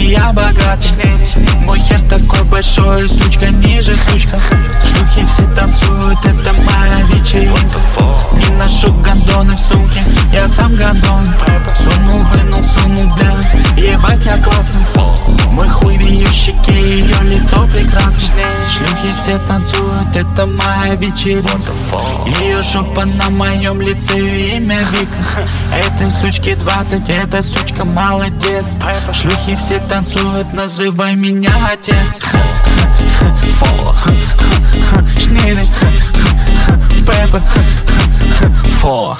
я богатый. Мой хер такой большой, сучка ниже сучка. Шлюхи все танцуют, это моя вечеринка. Не ношу гондоны в сумке, я сам гондон. Сунул, вынул, сунул, бля, ебать я классный. Мой хуй в ее щеке, ее лицо прекрасно. Шлюхи все танцуют, это моя вечеринка. Ее жопа на моем лице, имя Вика. Этой сучке 20, эта сучка молодец. Шлюхи все танцуют, называй меня отец. Фо, шниры, пеппа. Фо,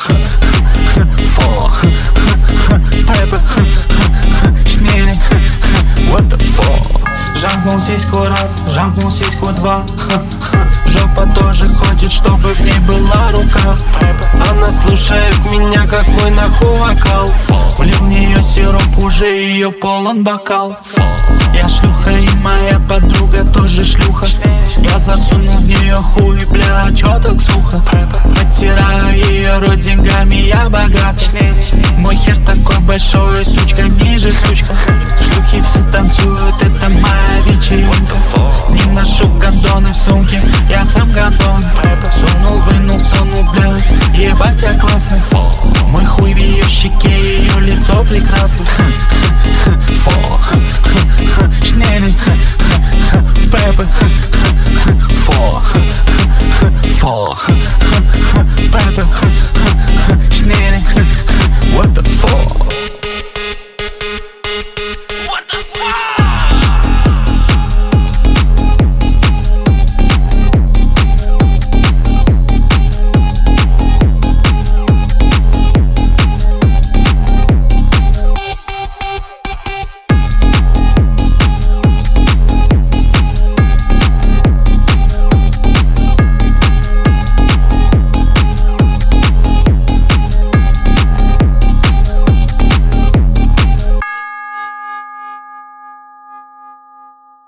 пеппа, шниры. What the fuck? Жамкнул сиську раз, жамкнул сиську два. Жопа тоже хочет, чтобы в ней была рука. Она слушает меня, какой нахуй вокал. Влил в нее сироп, уже ее полон бокал. Я шлюха и моя подруга тоже шлюха. Я засунул в нее хуй, бля, чё так сухо? Оттираю ее рот деньгами, я богатый. Мой хер такой большой, сучка ниже сучка. Шлюхи все танцуют, это моя вечеринка. Не ношу гондоны в сумке, я сам гондон. Сунул, вынул, сунул, бля, ебать я классный. Мой хуй в ее щеке, ее лицо прекрасно. Фо, шнели, пеппа. Фо,